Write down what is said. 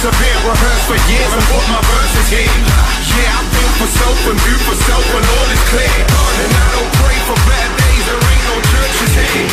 persevere, rehearse for years and put my verses here. Yeah, I think for self and view for self when all is clear. And I don't pray for bad days, there ain't no churches here.